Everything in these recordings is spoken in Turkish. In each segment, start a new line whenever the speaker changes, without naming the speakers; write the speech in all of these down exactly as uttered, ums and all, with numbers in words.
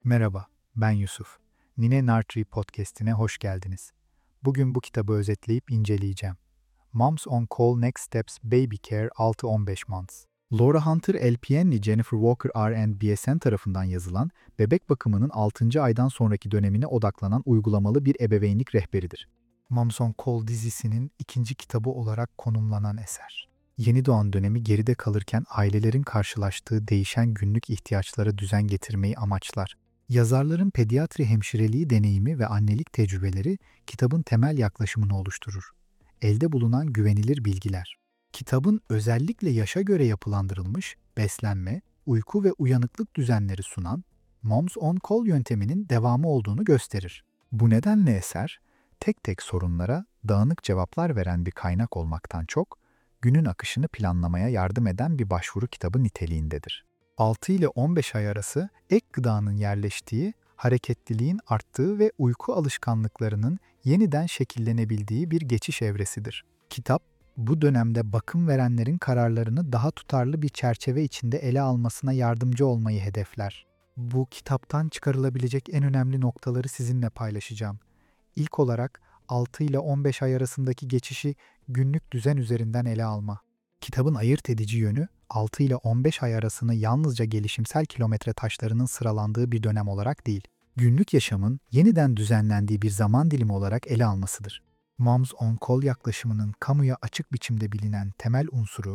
Merhaba, ben Yusuf. Nine Nartree Podcast'ine hoş geldiniz. Bugün bu kitabı özetleyip inceleyeceğim. Moms on Call Next Steps Baby Care altı on beş Months. Laura Hunter L P N'li Jennifer Walker R and B S N tarafından yazılan, bebek bakımının altıncı aydan sonraki dönemine odaklanan uygulamalı bir ebeveynlik rehberidir. Moms on Call dizisinin ikinci kitabı olarak konumlanan eser. Yeni doğan dönemi geride kalırken ailelerin karşılaştığı değişen günlük ihtiyaçlara düzen getirmeyi amaçlar. Yazarların pediatri hemşireliği deneyimi ve annelik tecrübeleri kitabın temel yaklaşımını oluşturur. Elde bulunan güvenilir bilgiler. Kitabın özellikle yaşa göre yapılandırılmış beslenme, uyku ve uyanıklık düzenleri sunan Moms on Call yönteminin devamı olduğunu gösterir. Bu nedenle eser, tek tek sorunlara dağınık cevaplar veren bir kaynak olmaktan çok, günün akışını planlamaya yardım eden bir başvuru kitabı niteliğindedir. altı ile on beş ay arası ek gıdanın yerleştiği, hareketliliğin arttığı ve uyku alışkanlıklarının yeniden şekillenebildiği bir geçiş evresidir. Kitap, bu dönemde bakım verenlerin kararlarını daha tutarlı bir çerçeve içinde ele almasına yardımcı olmayı hedefler. Bu kitaptan çıkarılabilecek en önemli noktaları sizinle paylaşacağım. İlk olarak altı ile on beş ay arasındaki geçişi günlük düzen üzerinden ele alma. Kitabın ayırt edici yönü, altı ile on beş ay arasını yalnızca gelişimsel kilometre taşlarının sıralandığı bir dönem olarak değil, günlük yaşamın yeniden düzenlendiği bir zaman dilimi olarak ele almasıdır. Moms on Call yaklaşımının kamuya açık biçimde bilinen temel unsuru,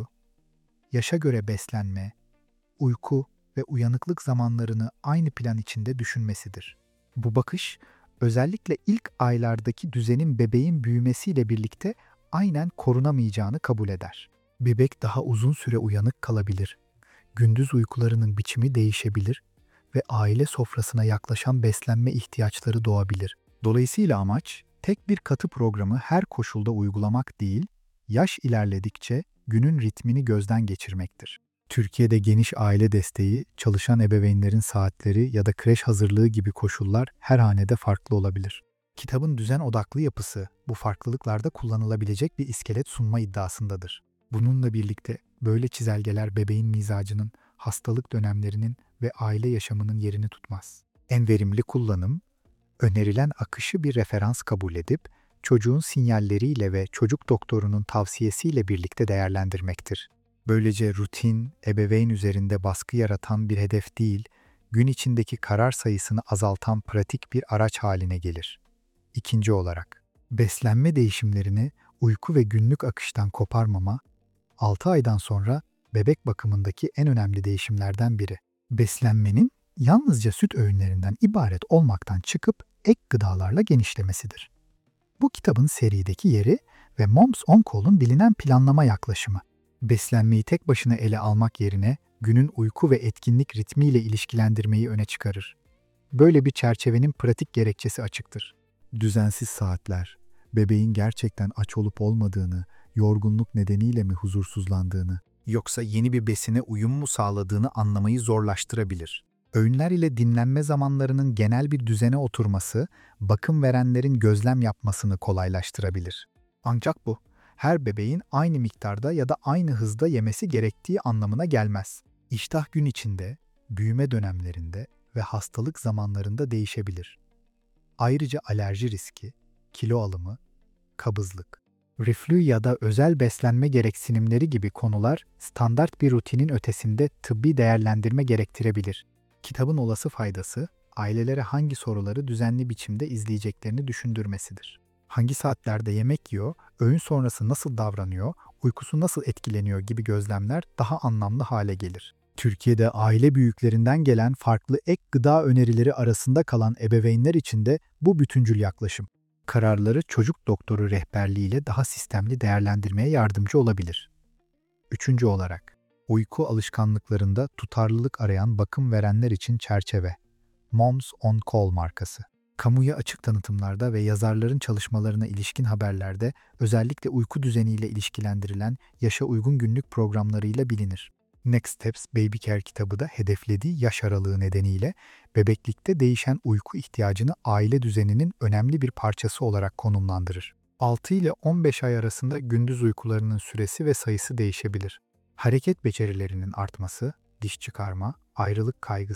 yaşa göre beslenme, uyku ve uyanıklık zamanlarını aynı plan içinde düşünmesidir. Bu bakış, özellikle ilk aylardaki düzenin bebeğin büyümesiyle birlikte aynen korunamayacağını kabul eder. Bebek daha uzun süre uyanık kalabilir, gündüz uykularının biçimi değişebilir ve aile sofrasına yaklaşan beslenme ihtiyaçları doğabilir. Dolayısıyla amaç, tek bir katı programı her koşulda uygulamak değil, yaş ilerledikçe günün ritmini gözden geçirmektir. Türkiye'de geniş aile desteği, çalışan ebeveynlerin saatleri ya da kreş hazırlığı gibi koşullar her hanede farklı olabilir. Kitabın düzen odaklı yapısı bu farklılıklarda kullanılabilecek bir iskelet sunma iddiasındadır. Bununla birlikte böyle çizelgeler bebeğin mizacının, hastalık dönemlerinin ve aile yaşamının yerini tutmaz. En verimli kullanım, önerilen akışı bir referans kabul edip, çocuğun sinyalleriyle ve çocuk doktorunun tavsiyesiyle birlikte değerlendirmektir. Böylece rutin, ebeveyn üzerinde baskı yaratan bir hedef değil, gün içindeki karar sayısını azaltan pratik bir araç haline gelir. İkinci olarak, beslenme değişimlerini uyku ve günlük akıştan koparmama, altı aydan sonra bebek bakımındaki en önemli değişimlerden biri. Beslenmenin yalnızca süt öğünlerinden ibaret olmaktan çıkıp ek gıdalarla genişlemesidir. Bu kitabın serideki yeri ve Moms on Call'un bilinen planlama yaklaşımı. Beslenmeyi tek başına ele almak yerine günün uyku ve etkinlik ritmiyle ilişkilendirmeyi öne çıkarır. Böyle bir çerçevenin pratik gerekçesi açıktır. Düzensiz saatler, bebeğin gerçekten aç olup olmadığını, yorgunluk nedeniyle mi huzursuzlandığını, yoksa yeni bir besine uyum mu sağladığını anlamayı zorlaştırabilir. Öğünler ile dinlenme zamanlarının genel bir düzene oturması, bakım verenlerin gözlem yapmasını kolaylaştırabilir. Ancak bu, her bebeğin aynı miktarda ya da aynı hızda yemesi gerektiği anlamına gelmez. İştah gün içinde, büyüme dönemlerinde ve hastalık zamanlarında değişebilir. Ayrıca alerji riski, kilo alımı, kabızlık, reflü ya da özel beslenme gereksinimleri gibi konular standart bir rutinin ötesinde tıbbi değerlendirme gerektirebilir. Kitabın olası faydası, ailelere hangi soruları düzenli biçimde izleyeceklerini düşündürmesidir. Hangi saatlerde yemek yiyor, öğün sonrası nasıl davranıyor, uykusu nasıl etkileniyor gibi gözlemler daha anlamlı hale gelir. Türkiye'de aile büyüklerinden gelen farklı ek gıda önerileri arasında kalan ebeveynler için de bu bütüncül yaklaşım, kararları çocuk doktoru rehberliğiyle daha sistemli değerlendirmeye yardımcı olabilir. Üçüncü olarak, uyku alışkanlıklarında tutarlılık arayan bakım verenler için çerçeve. Moms on Call markası. Kamuya açık tanıtımlarda ve yazarların çalışmalarına ilişkin haberlerde özellikle uyku düzeniyle ilişkilendirilen yaşa uygun günlük programlarıyla bilinir. Next Steps Baby Care kitabı da hedeflediği yaş aralığı nedeniyle bebeklikte değişen uyku ihtiyacını aile düzeninin önemli bir parçası olarak konumlandırır. altı ile on beş ay arasında gündüz uykularının süresi ve sayısı değişebilir. Hareket becerilerinin artması, diş çıkarma, ayrılık kaygısı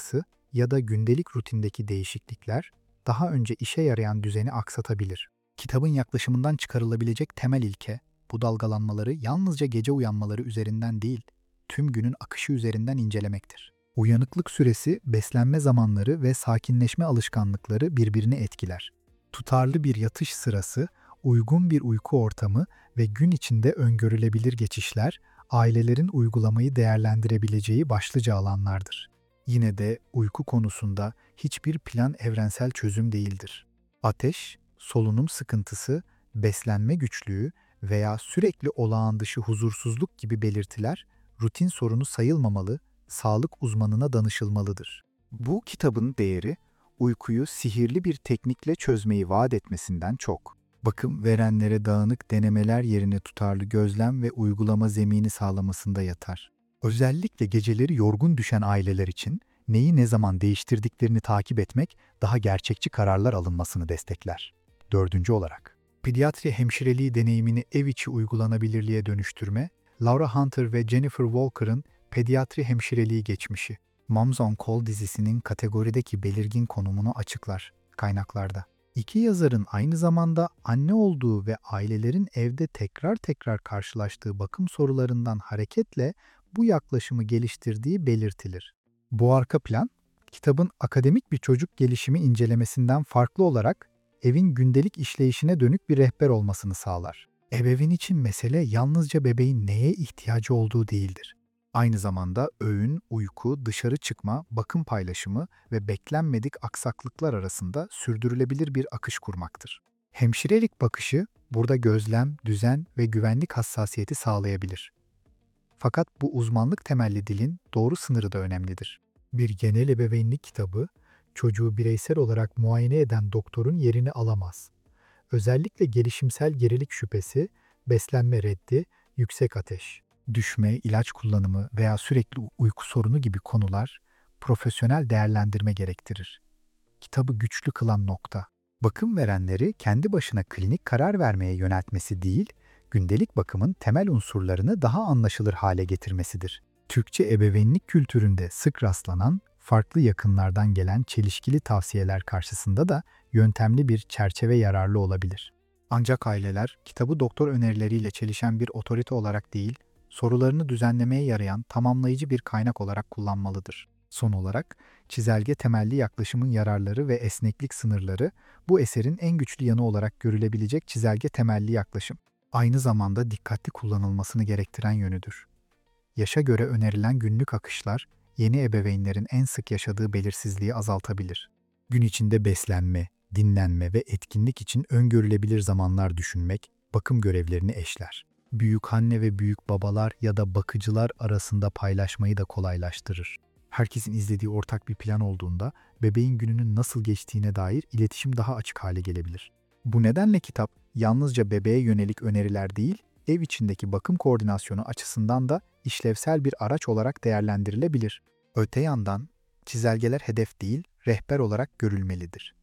ya da gündelik rutindeki değişiklikler daha önce işe yarayan düzeni aksatabilir. Kitabın yaklaşımından çıkarılabilecek temel ilke, bu dalgalanmaları yalnızca gece uyanmaları üzerinden değil, tüm günün akışı üzerinden incelemektir. Uyanıklık süresi, beslenme zamanları ve sakinleşme alışkanlıkları birbirini etkiler. Tutarlı bir yatış sırası, uygun bir uyku ortamı ve gün içinde öngörülebilir geçişler, ailelerin uygulamayı değerlendirebileceği başlıca alanlardır. Yine de uyku konusunda hiçbir plan evrensel çözüm değildir. Ateş, solunum sıkıntısı, beslenme güçlüğü veya sürekli olağan dışı huzursuzluk gibi belirtiler rutin sorunu sayılmamalı, sağlık uzmanına danışılmalıdır. Bu kitabın değeri, uykuyu sihirli bir teknikle çözmeyi vaat etmesinden çok, bakım verenlere dağınık denemeler yerine tutarlı gözlem ve uygulama zemini sağlamasında yatar. Özellikle geceleri yorgun düşen aileler için neyi ne zaman değiştirdiklerini takip etmek daha gerçekçi kararlar alınmasını destekler. Dördüncü olarak, pediatri hemşireliği deneyimini ev içi uygulanabilirliğe dönüştürme, Laura Hunter ve Jennifer Walker'ın pediatri hemşireliği geçmişi, Moms on Call dizisinin kategorideki belirgin konumunu açıklar kaynaklarda. İki yazarın aynı zamanda anne olduğu ve ailelerin evde tekrar tekrar karşılaştığı bakım sorularından hareketle bu yaklaşımı geliştirdiği belirtilir. Bu arka plan, kitabın akademik bir çocuk gelişimi incelemesinden farklı olarak evin gündelik işleyişine dönük bir rehber olmasını sağlar. Ebeveyn için mesele yalnızca bebeğin neye ihtiyacı olduğu değildir. Aynı zamanda öğün, uyku, dışarı çıkma, bakım paylaşımı ve beklenmedik aksaklıklar arasında sürdürülebilir bir akış kurmaktır. Hemşirelik bakışı burada gözlem, düzen ve güvenlik hassasiyeti sağlayabilir. Fakat bu uzmanlık temelli dilin doğru sınırı da önemlidir. Bir genel ebeveynlik kitabı, çocuğu bireysel olarak muayene eden doktorun yerini alamaz. Özellikle gelişimsel gerilik şüphesi, beslenme reddi, yüksek ateş, düşme, ilaç kullanımı veya sürekli uyku sorunu gibi konular profesyonel değerlendirme gerektirir. Kitabı güçlü kılan nokta, bakım verenleri kendi başına klinik karar vermeye yöneltmesi değil, gündelik bakımın temel unsurlarını daha anlaşılır hale getirmesidir. Türkçe ebeveynlik kültüründe sık rastlanan, farklı yakınlardan gelen çelişkili tavsiyeler karşısında da yöntemli bir çerçeve yararlı olabilir. Ancak aileler, kitabı doktor önerileriyle çelişen bir otorite olarak değil, sorularını düzenlemeye yarayan tamamlayıcı bir kaynak olarak kullanmalıdır. Son olarak, çizelge temelli yaklaşımın yararları ve esneklik sınırları, bu eserin en güçlü yanı olarak görülebilecek çizelge temelli yaklaşım, aynı zamanda dikkatli kullanılmasını gerektiren yönüdür. Yaşa göre önerilen günlük akışlar, yeni ebeveynlerin en sık yaşadığı belirsizliği azaltabilir. Gün içinde beslenme, dinlenme ve etkinlik için öngörülebilir zamanlar düşünmek, bakım görevlerini eşler. Büyük anne ve büyük babalar ya da bakıcılar arasında paylaşmayı da kolaylaştırır. Herkesin izlediği ortak bir plan olduğunda, bebeğin gününün nasıl geçtiğine dair iletişim daha açık hale gelebilir. Bu nedenle kitap, yalnızca bebeğe yönelik öneriler değil, ev içindeki bakım koordinasyonu açısından da işlevsel bir araç olarak değerlendirilebilir. Öte yandan, çizelgeler hedef değil, rehber olarak görülmelidir.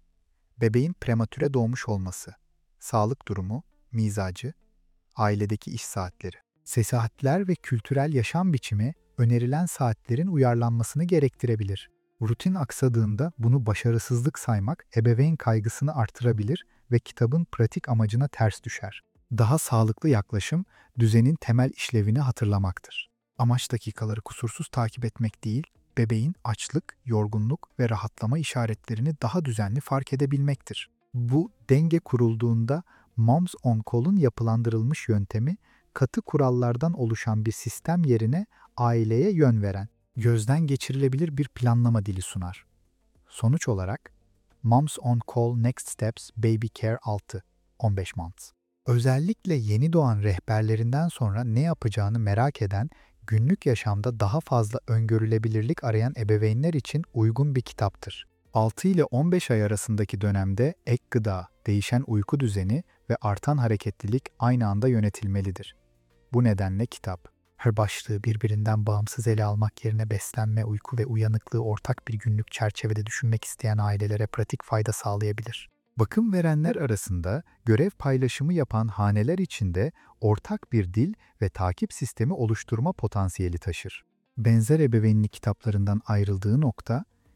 Bebeğin prematüre doğmuş olması, sağlık durumu, mizacı, ailedeki iş saatleri, seyahatler ve kültürel yaşam biçimi önerilen saatlerin uyarlanmasını gerektirebilir. Rutin aksadığında bunu başarısızlık saymak ebeveyn kaygısını artırabilir ve kitabın pratik amacına ters düşer. Daha sağlıklı yaklaşım, düzenin temel işlevini hatırlamaktır. Amaç dakikaları kusursuz takip etmek değil, bebeğin açlık, yorgunluk ve rahatlama işaretlerini daha düzenli fark edebilmektir. Bu denge kurulduğunda Moms on Call'un yapılandırılmış yöntemi, katı kurallardan oluşan bir sistem yerine aileye yön veren, gözden geçirilebilir bir planlama dili sunar. Sonuç olarak, Moms on Call Next Steps Baby Care altı on beş months. Özellikle yeni doğan rehberlerinden sonra ne yapacağını merak eden, günlük yaşamda daha fazla öngörülebilirlik arayan ebeveynler için uygun bir kitaptır. altı ile on beş ay arasındaki dönemde ek gıda, değişen uyku düzeni ve artan hareketlilik aynı anda yönetilmelidir. Bu nedenle kitap, her başlığı birbirinden bağımsız ele almak yerine beslenme, uyku ve uyanıklığı ortak bir günlük çerçevede düşünmek isteyen ailelere pratik fayda sağlayabilir. Bakım verenler arasında görev paylaşımı yapan haneler içinde ortak bir dil ve takip sistemi oluşturma potansiyeli taşır. Benzer ebeveynlik kitaplarından ayrıldığı nokta,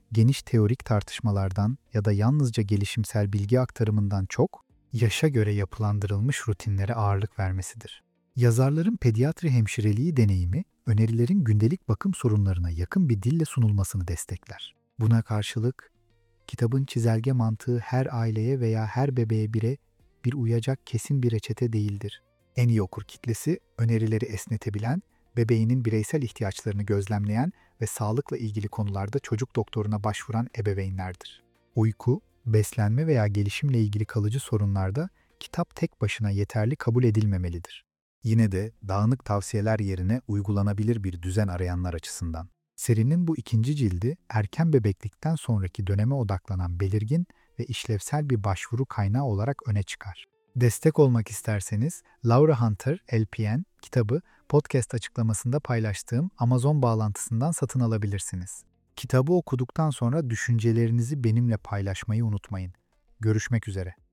geniş teorik tartışmalardan ya da yalnızca gelişimsel bilgi aktarımından çok, yaşa göre yapılandırılmış rutinlere ağırlık vermesidir. Yazarların pediatri hemşireliği deneyimi, önerilerin gündelik bakım sorunlarına yakın bir dille sunulmasını destekler. Buna karşılık, kitabın çizelge mantığı her aileye veya her bebeğe bire bir uyacak kesin bir reçete değildir. En iyi okur kitlesi, önerileri esnetebilen, bebeğinin bireysel ihtiyaçlarını gözlemleyen ve sağlıkla ilgili konularda çocuk doktoruna başvuran ebeveynlerdir. Uyku, beslenme veya gelişimle ilgili kalıcı sorunlarda kitap tek başına yeterli kabul edilmemelidir. Yine de dağınık tavsiyeler yerine uygulanabilir bir düzen arayanlar açısından. Serinin bu ikinci cildi, erken bebeklikten sonraki döneme odaklanan belirgin ve işlevsel bir başvuru kaynağı olarak öne çıkar. Destek olmak isterseniz, Laura Hunter, L P N kitabı podcast açıklamasında paylaştığım Amazon bağlantısından satın alabilirsiniz. Kitabı okuduktan sonra düşüncelerinizi benimle paylaşmayı unutmayın. Görüşmek üzere.